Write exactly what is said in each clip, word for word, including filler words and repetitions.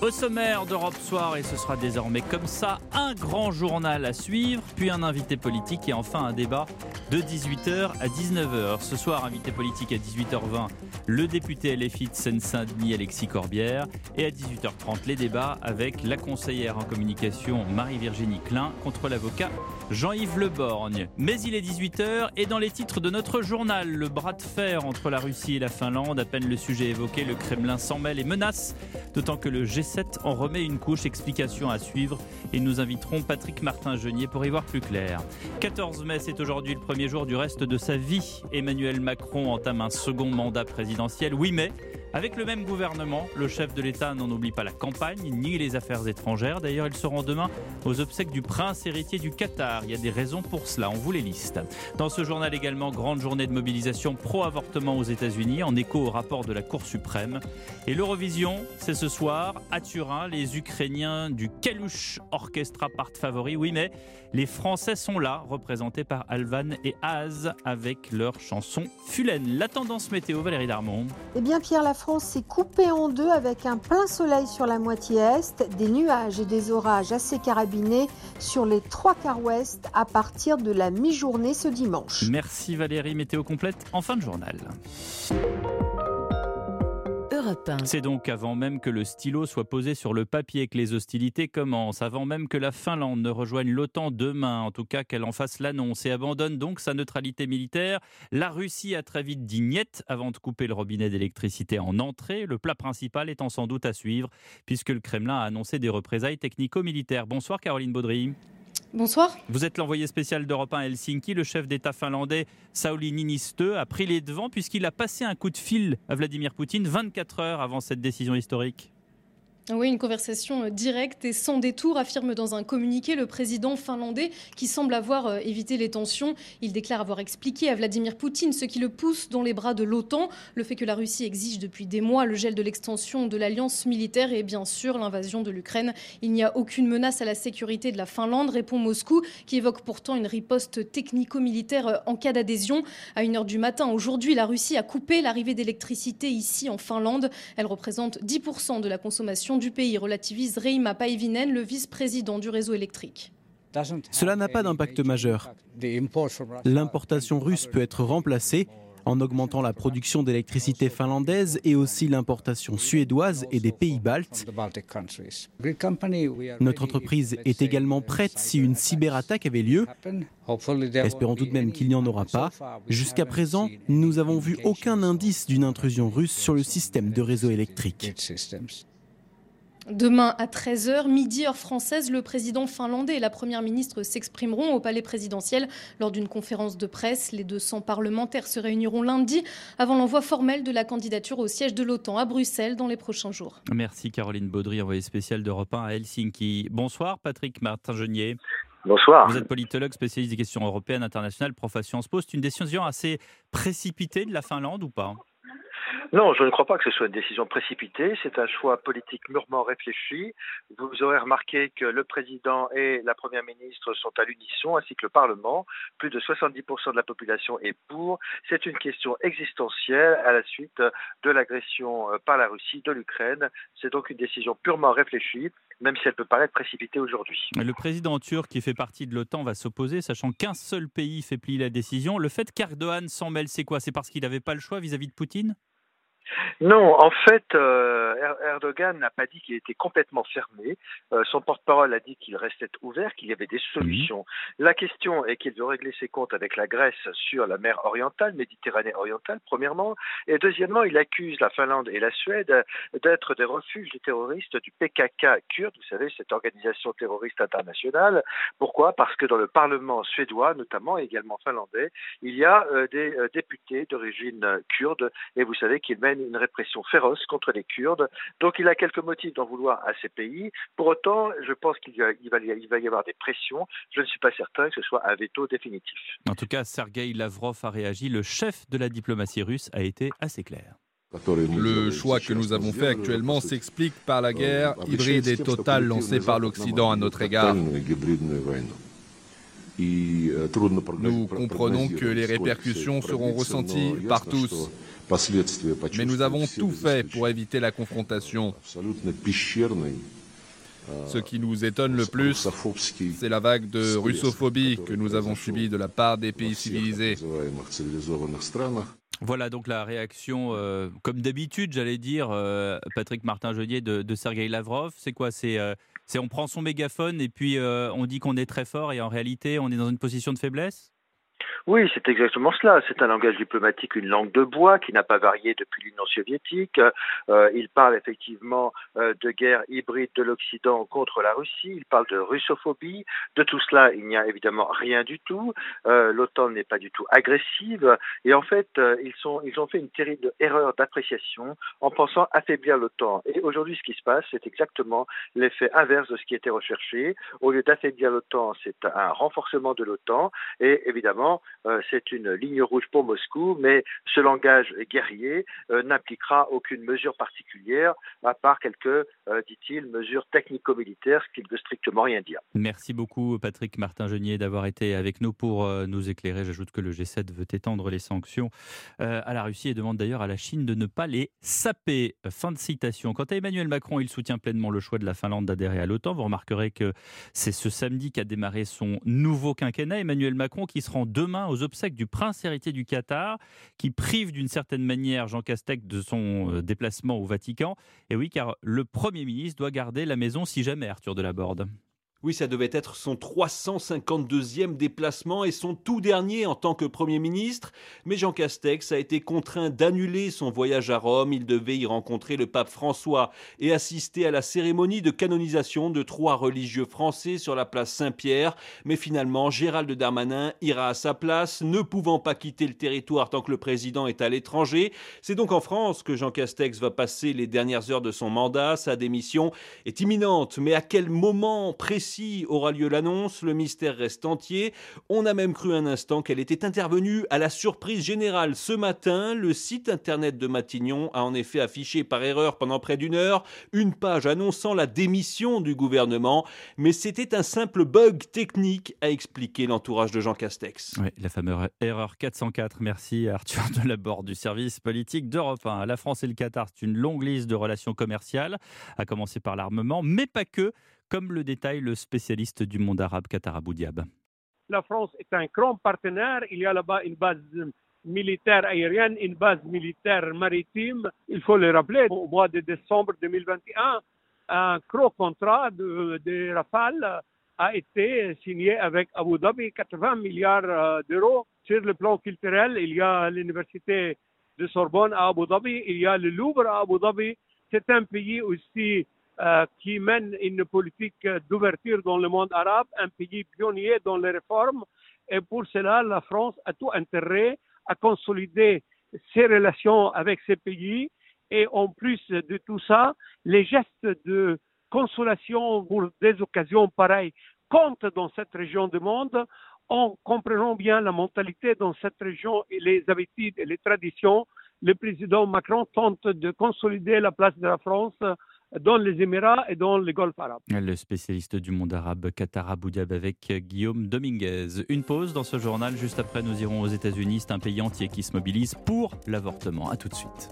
Au sommaire d'Europe Soir, et ce sera désormais comme ça, un grand journal à suivre, puis un invité politique et enfin un débat de dix-huit heures à dix-neuf heures. Ce soir, invité politique à dix-huit heures vingt, le député L F I de Seine-Saint-Denis, Alexis Corbière, et à dix-huit heures trente, les débats avec la conseillère en communication Marie-Virginie Klein contre l'avocat Jean-Yves Le Borgne. Mais il est dix-huit heures et dans les titres de notre journal, le bras de fer entre la Russie et la Finlande, à peine le sujet évoqué, le Kremlin s'en mêle et menace, d'autant que le G sept en remet une couche. Explication à suivre et nous inviterons Patrick Martin-Genier pour y voir plus clair. quatorze mai, c'est aujourd'hui le premier jour du reste de sa vie. Emmanuel Macron entame un second mandat présidentiel. huit mai, avec le même gouvernement, le chef de l'État n'en oublie pas la campagne ni les affaires étrangères. D'ailleurs, il se rend demain aux obsèques du prince héritier du Qatar. Il y a des raisons pour cela, on vous les liste. Dans ce journal également, grande journée de mobilisation pro-avortement aux États-Unis, en écho au rapport de la Cour suprême. Et l'Eurovision, c'est ce soir, à Turin, les Ukrainiens du Kalush Orchestra partent favoris. Oui, mais les Français sont là, représentés par Alvan et Az, avec leur chanson Fulaine. La tendance météo, Valérie Darmon. Eh bien, Pierre, la France s'est coupée en deux avec un plein soleil sur la moitié est, des nuages et des orages assez carabinés sur les trois quarts ouest à partir de la mi-journée ce dimanche. Merci Valérie, météo complète en fin de journal. C'est donc avant même que le stylo soit posé sur le papier que les hostilités commencent, avant même que la Finlande ne rejoigne l'OTAN demain, en tout cas qu'elle en fasse l'annonce et abandonne donc sa neutralité militaire. La Russie a très vite dit niet avant de couper le robinet d'électricité en entrée, le plat principal étant sans doute à suivre, puisque le Kremlin a annoncé des représailles technico-militaires. Bonsoir Caroline Baudry. Bonsoir. Vous êtes l'envoyé spécial d'Europe un à Helsinki. Le chef d'État finlandais, Sauli Niinistö, a pris les devants puisqu'il a passé un coup de fil à Vladimir Poutine vingt-quatre heures avant cette décision historique. Oui, une conversation directe et sans détour, affirme dans un communiqué le président finlandais qui semble avoir évité les tensions. Il déclare avoir expliqué à Vladimir Poutine ce qui le pousse dans les bras de l'OTAN, le fait que la Russie exige depuis des mois le gel de l'extension de l'alliance militaire et bien sûr l'invasion de l'Ukraine. Il n'y a aucune menace à la sécurité de la Finlande, répond Moscou, qui évoque pourtant une riposte technico-militaire en cas d'adhésion. À une heure du matin aujourd'hui, la Russie a coupé l'arrivée d'électricité ici en Finlande. Elle représente dix pour cent de la consommation du pays, relativise Reima Päivinen, le vice-président du réseau électrique. Cela n'a pas d'impact majeur. L'importation russe peut être remplacée en augmentant la production d'électricité finlandaise et aussi l'importation suédoise et des pays baltes. Notre entreprise est également prête si une cyberattaque avait lieu. Espérons tout de même qu'il n'y en aura pas. Jusqu'à présent, nous n'avons vu aucun indice d'une intrusion russe sur le système de réseau électrique. Demain à treize heures, midi heure française, le président finlandais et la première ministre s'exprimeront au palais présidentiel lors d'une conférence de presse. Les deux cents parlementaires se réuniront lundi avant l'envoi formel de la candidature au siège de l'OTAN à Bruxelles dans les prochains jours. Merci Caroline Baudry, envoyée spéciale d'Europe un à Helsinki. Bonsoir Patrick Martin-Genier. Bonsoir. Vous êtes politologue spécialiste des questions européennes, internationales, prof à Sciences Po. C'est une décision assez précipitée de la Finlande ou pas ? Non, je ne crois pas que ce soit une décision précipitée. C'est un choix politique mûrement réfléchi. Vous aurez remarqué que le président et la première ministre sont à l'unisson, ainsi que le Parlement. Plus de soixante-dix pour cent de la population est pour. C'est une question existentielle à la suite de l'agression par la Russie de l'Ukraine. C'est donc une décision purement réfléchie, même si elle peut paraître précipitée aujourd'hui. Le président turc, qui fait partie de l'OTAN, va s'opposer, sachant qu'un seul pays fait plier la décision. Le fait qu'Erdogan s'en mêle, c'est quoi ? C'est parce qu'il n'avait pas le choix vis-à-vis de Poutine ? Non, en fait, euh, Erdogan n'a pas dit qu'il était complètement fermé. Euh, son porte-parole a dit qu'il restait ouvert, qu'il y avait des solutions. Mmh. La question est qu'il veut régler ses comptes avec la Grèce sur la mer orientale, Méditerranée orientale, premièrement. Et deuxièmement, il accuse la Finlande et la Suède d'être des refuges des terroristes du P K K kurde, vous savez, cette organisation terroriste internationale. Pourquoi ? Parce que dans le Parlement suédois, notamment, et également finlandais, il y a euh, des euh, députés d'origine kurde, et vous savez qu'ils mènent une répression féroce contre les Kurdes. Donc il a quelques motifs d'en vouloir à ces pays. Pour autant, je pense qu'il y a, il va, il va y avoir des pressions. Je ne suis pas certain que ce soit un veto définitif. En tout cas, Sergueï Lavrov a réagi. Le chef de la diplomatie russe a été assez clair. Le choix que nous avons fait actuellement s'explique par la guerre hybride et totale lancée par l'Occident à notre égard. Nous comprenons que les répercussions seront ressenties par tous. Mais nous avons tout fait pour éviter la confrontation. Ce qui nous étonne le plus, c'est la vague de russophobie que nous avons subie de la part des pays civilisés. Voilà donc la réaction, euh, comme d'habitude, j'allais dire, euh, Patrick Martin-Jeunier de, de Sergueï Lavrov. C'est quoi c'est, euh, c'est on prend son mégaphone et puis euh, on dit qu'on est très fort et en réalité on est dans une position de faiblesse ? Oui, c'est exactement cela. C'est un langage diplomatique, une langue de bois qui n'a pas varié depuis l'Union soviétique. Euh, il parle effectivement euh, de guerre hybride de l'Occident contre la Russie. Il parle de russophobie. De tout cela, il n'y a évidemment rien du tout. Euh, L'OTAN n'est pas du tout agressive. Et en fait, euh, ils, sont, ils ont fait une terrible erreur d'appréciation en pensant affaiblir l'OTAN. Et aujourd'hui, ce qui se passe, c'est exactement l'effet inverse de ce qui était recherché. Au lieu d'affaiblir l'OTAN, c'est un renforcement de l'OTAN. Et évidemment, Euh, c'est une ligne rouge pour Moscou, mais ce langage guerrier euh, n'impliquera aucune mesure particulière, à part quelques, euh, dit-il, mesures technico-militaires, ce qui ne veut strictement rien dire. Merci beaucoup Patrick Martin-Jeunier d'avoir été avec nous pour euh, nous éclairer. J'ajoute que le G sept veut étendre les sanctions euh, à la Russie et demande d'ailleurs à la Chine de ne pas les saper. Fin de citation. Quant à Emmanuel Macron, il soutient pleinement le choix de la Finlande d'adhérer à l'OTAN. Vous remarquerez que c'est ce samedi qu'a démarré son nouveau quinquennat. Emmanuel Macron qui se rend demain aux obsèques du prince héritier du Qatar, qui prive d'une certaine manière Jean Castex de son déplacement au Vatican. Et oui, car le Premier ministre doit garder la maison si jamais, Arthur Delaborde. Oui, ça devait être son trois cent cinquante-deuxième déplacement et son tout dernier en tant que Premier ministre. Mais Jean Castex a été contraint d'annuler son voyage à Rome. Il devait y rencontrer le pape François et assister à la cérémonie de canonisation de trois religieux français sur la place Saint-Pierre. Mais finalement, Gérald Darmanin ira à sa place, ne pouvant pas quitter le territoire tant que le président est à l'étranger. C'est donc en France que Jean Castex va passer les dernières heures de son mandat. Sa démission est imminente, mais à quel moment précis aura lieu l'annonce, le mystère reste entier. On a même cru un instant qu'elle était intervenue à la surprise générale. Ce matin, le site internet de Matignon a en effet affiché par erreur pendant près d'une heure une page annonçant la démission du gouvernement, mais c'était un simple bug technique, a expliqué l'entourage de Jean Castex. Oui, la fameuse erreur quatre cent quatre. Merci Arthur Delaborde du service politique d'Europe un. La France et le Qatar, c'est une longue liste de relations commerciales, à commencer par l'armement, mais pas que, comme le détaille le spécialiste du monde arabe Qatar Abou Diab. La France est un grand partenaire. Il y a là-bas une base militaire aérienne, une base militaire maritime. Il faut le rappeler, au mois de décembre deux mille vingt et un, un gros contrat de, de Rafale a été signé avec Abu Dhabi, quatre-vingts milliards d'euros. Sur le plan culturel, il y a l'université de Sorbonne à Abu Dhabi, il y a le Louvre à Abu Dhabi. C'est un pays aussi Euh, qui mène une politique d'ouverture dans le monde arabe, un pays pionnier dans les réformes. Et pour cela, la France a tout intérêt à consolider ses relations avec ces pays. Et en plus de tout ça, les gestes de consolation pour des occasions pareilles comptent dans cette région du monde. En comprenant bien la mentalité dans cette région et les habitudes et les traditions, le président Macron tente de consolider la place de la France dans les Émirats et dans le Golfe arabe. Le spécialiste du monde arabe Qatar Abou Diab avec Guillaume Dominguez. Une pause dans ce journal, juste après nous irons aux États-Unis. C'est un pays entier qui se mobilise pour l'avortement. A tout de suite.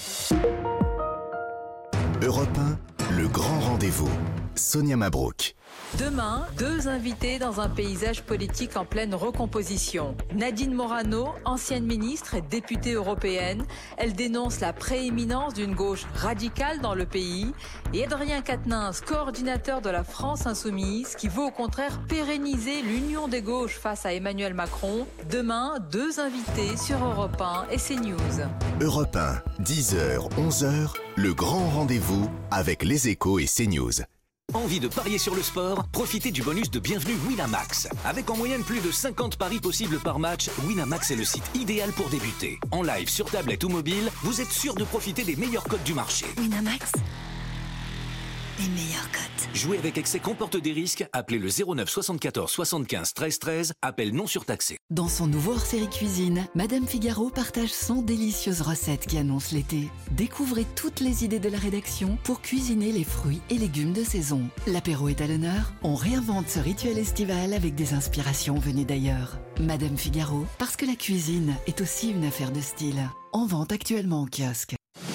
Europe un, le grand rendez-vous. Sonia Mabrouk. Demain, deux invités dans un paysage politique en pleine recomposition. Nadine Morano, ancienne ministre et députée européenne. Elle dénonce la prééminence d'une gauche radicale dans le pays. Et Adrien Quatennens, coordinateur de la France Insoumise, qui veut au contraire pérenniser l'union des gauches face à Emmanuel Macron. Demain, deux invités sur Europe un et CNews. Europe un, dix heures, onze heures, le grand rendez-vous avec Les Échos et CNews. Envie de parier sur le sport? Profitez du bonus de bienvenue Winamax. Avec en moyenne plus de cinquante paris possibles par match, Winamax est le site idéal pour débuter. En live, sur tablette ou mobile, vous êtes sûr de profiter des meilleurs codes du marché. Winamax, les meilleures cotes. Jouer avec excès comporte des risques. Appelez le zéro neuf soixante-quatorze soixante-quinze treize treize. Appel non surtaxé. Dans son nouveau hors-série cuisine, Madame Figaro partage cent délicieuses recettes qui annoncent l'été. Découvrez toutes les idées de la rédaction pour cuisiner les fruits et légumes de saison. L'apéro est à l'honneur. On réinvente ce rituel estival avec des inspirations venues d'ailleurs. Madame Figaro, parce que la cuisine est aussi une affaire de style. En vente actuellement en kiosque.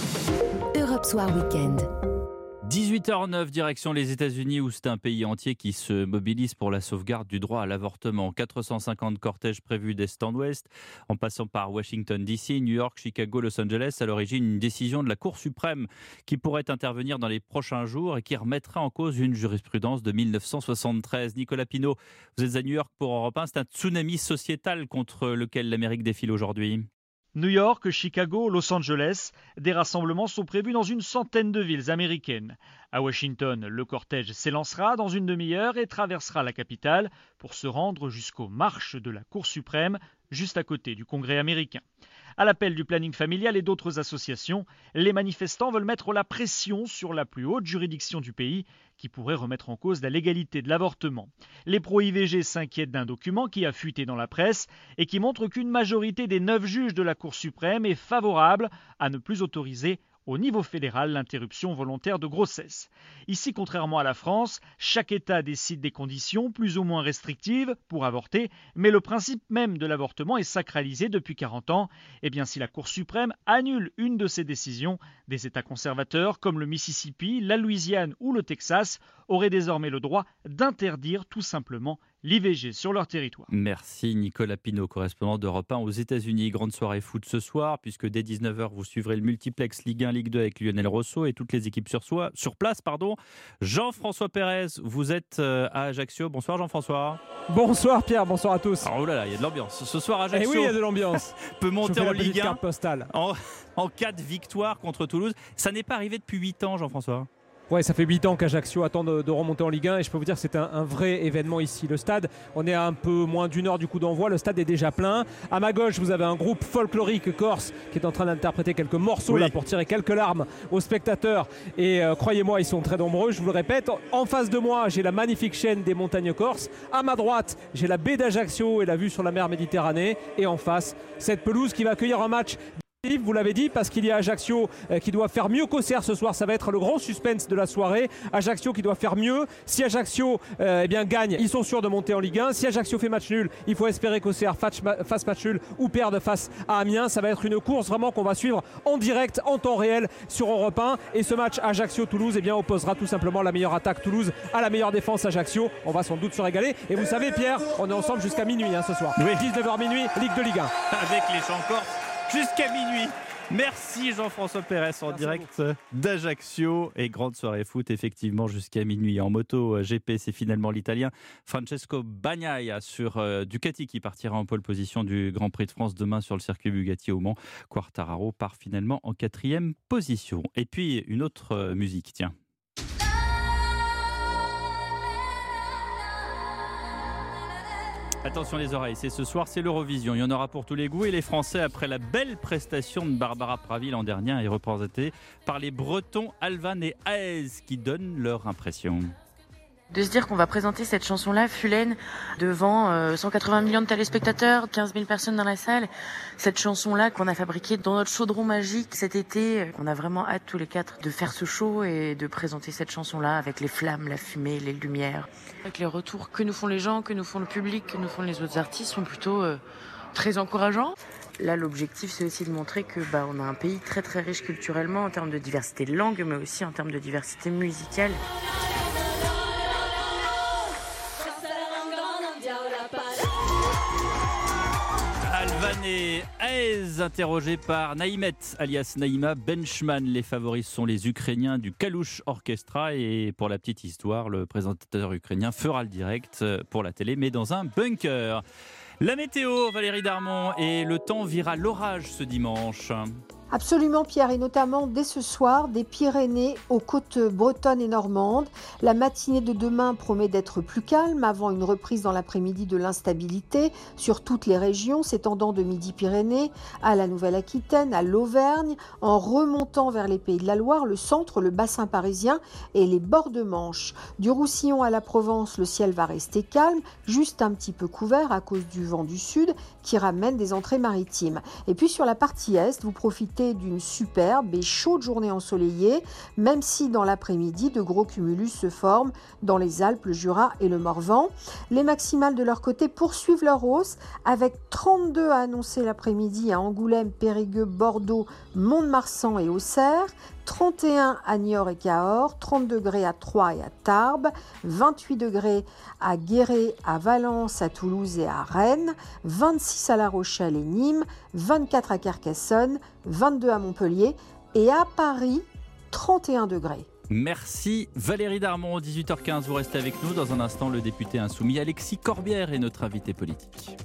Europe Soir Weekend. dix-huit heures neuf, direction les États-Unis, où c'est un pays entier qui se mobilise pour la sauvegarde du droit à l'avortement. quatre cent cinquante cortèges prévus d'est en ouest, en passant par Washington D C, New York, Chicago, Los Angeles. À l'origine, une décision de la Cour suprême qui pourrait intervenir dans les prochains jours et qui remettrait en cause une jurisprudence de mille neuf cent soixante-treize. Nicolas Pinault, vous êtes à New York pour Europe un. C'est un tsunami sociétal contre lequel l'Amérique défile aujourd'hui. New York, Chicago, Los Angeles, des rassemblements sont prévus dans une centaine de villes américaines. À Washington, le cortège s'élancera dans une demi-heure et traversera la capitale pour se rendre jusqu'aux marches de la Cour suprême, juste à côté du Congrès américain. À l'appel du planning familial et d'autres associations, les manifestants veulent mettre la pression sur la plus haute juridiction du pays qui pourrait remettre en cause la légalité de l'avortement. Les pro-I V G s'inquiètent d'un document qui a fuité dans la presse et qui montre qu'une majorité des neuf juges de la Cour suprême est favorable à ne plus autoriser au niveau fédéral l'interruption volontaire de grossesse. Ici, contrairement à la France, chaque État décide des conditions plus ou moins restrictives pour avorter, mais le principe même de l'avortement est sacralisé depuis quarante ans. Et bien si la Cour suprême annule une de ces décisions, des États conservateurs comme le Mississippi, la Louisiane ou le Texas auraient désormais le droit d'interdire tout simplement l'I V G sur leur territoire. Merci Nicolas Pinault, correspondant d'Europe un aux États-Unis. Grande soirée foot ce soir, puisque dès dix-neuf heures, vous suivrez le multiplex Ligue un, Ligue deux avec Lionel Rosso et toutes les équipes sur, soi, sur place. Pardon. Jean-François Pérez, vous êtes à Ajaccio. Bonsoir Jean-François. Bonsoir Pierre, bonsoir à tous. Alors, oh là là, il y a de l'ambiance. Ce soir, Ajaccio eh oui, il y a de l'ambiance. peut monter en Ligue un postale. En, en cas de victoire contre Toulouse. Ça n'est pas arrivé depuis huit ans, Jean-François. Ouais, ça fait huit ans qu'Ajaccio attend de, de remonter en Ligue un et je peux vous dire que c'est un, un vrai événement ici. Le stade, on est à un peu moins d'une heure du coup d'envoi, le stade est déjà plein. À ma gauche, vous avez un groupe folklorique corse qui est en train d'interpréter quelques morceaux oui. là pour tirer quelques larmes aux spectateurs et euh, croyez-moi, ils sont très nombreux, je vous le répète. En face de moi, j'ai la magnifique chaîne des montagnes corses. À ma droite, j'ai la baie d'Ajaccio et la vue sur la mer Méditerranée. Et en face, cette pelouse qui va accueillir un match. Vous l'avez dit, parce qu'il y a Ajaccio qui doit faire mieux qu'Auxerre ce soir. Ça va être le grand suspense de la soirée. Ajaccio qui doit faire mieux. Si Ajaccio euh, eh bien, gagne, ils sont sûrs de monter en Ligue un. Si Ajaccio fait match nul, il faut espérer qu'Auxerre fasse match nul ou perde face à Amiens. Ça va être une course vraiment qu'on va suivre en direct, en temps réel sur Europe un. Et ce match Ajaccio-Toulouse eh bien, opposera tout simplement la meilleure attaque Toulouse à la meilleure défense Ajaccio. On va sans doute se régaler. Et vous savez Pierre, on est ensemble jusqu'à minuit hein, ce soir. Oui. dix-neuf heures minuit, Ligue de Ligue un. Avec les chants corses. Jusqu'à minuit. Merci Jean-François Pérez en Merci direct d'Ajaccio et grande soirée foot effectivement jusqu'à minuit. En moto G P, c'est finalement l'Italien Francesco Bagnaia sur euh, Ducati qui partira en pole position du Grand Prix de France demain sur le circuit Bugatti au Mans. Quartararo part finalement en quatrième position. Et puis une autre euh, musique, tiens. Attention les oreilles, c'est ce soir, c'est l'Eurovision. Il y en aura pour tous les goûts et les Français, après la belle prestation de Barbara Pravi l'an dernier, est représenté par les Bretons Alvan et Aez qui donnent leur impression. De se dire qu'on va présenter cette chanson-là, Fulène, devant euh, cent quatre-vingts millions de téléspectateurs, quinze mille personnes dans la salle. Cette chanson-là qu'on a fabriquée dans notre chaudron magique cet été. On a vraiment hâte tous les quatre de faire ce show et de présenter cette chanson-là avec les flammes, la fumée, les lumières. Avec les retours que nous font les gens, que nous font le public, que nous font les autres artistes sont plutôt euh, très encourageants. Là, l'objectif, c'est aussi de montrer que bah, on a un pays très très riche culturellement en termes de diversité de langue, mais aussi en termes de diversité musicale. Alvan et Aez, interrogés par Naïmet, alias Naïma Benchman. Les favoris sont les Ukrainiens du Kalush Orchestra. Et pour la petite histoire, le présentateur ukrainien fera le direct pour la télé, mais dans un bunker. La météo, Valérie Darmon, et le temps vira l'orage ce dimanche. Absolument Pierre, et notamment dès ce soir des Pyrénées aux côtes bretonnes et normandes. La matinée de demain promet d'être plus calme avant une reprise dans l'après-midi de l'instabilité sur toutes les régions s'étendant de Midi-Pyrénées à la Nouvelle-Aquitaine, à l'Auvergne, en remontant vers les Pays de la Loire, le centre, le bassin parisien et les bords de Manche. Du Roussillon à la Provence, le ciel va rester calme, juste un petit peu couvert à cause du vent du sud qui ramène des entrées maritimes. Et puis sur la partie est, vous profitez d'une superbe et chaude journée ensoleillée, même si dans l'après-midi, de gros cumulus se forment dans les Alpes, le Jura et le Morvan. Les maximales de leur côté poursuivent leur hausse, avec trente-deux à annoncer l'après-midi à Angoulême, Périgueux, Bordeaux, Mont-de-Marsan et Auxerre, trente et un à Niort et Cahors, trente degrés à Troyes et à Tarbes, vingt-huit degrés à Guéret, à Valence, à Toulouse et à Rennes, vingt-six à La Rochelle et Nîmes, vingt-quatre à Carcassonne, vingt-deux à Montpellier et à Paris, trente et un degrés. Merci Valérie Darmon, dix-huit heures quinze, vous restez avec nous. Dans un instant, le député insoumis Alexis Corbière est notre invité politique.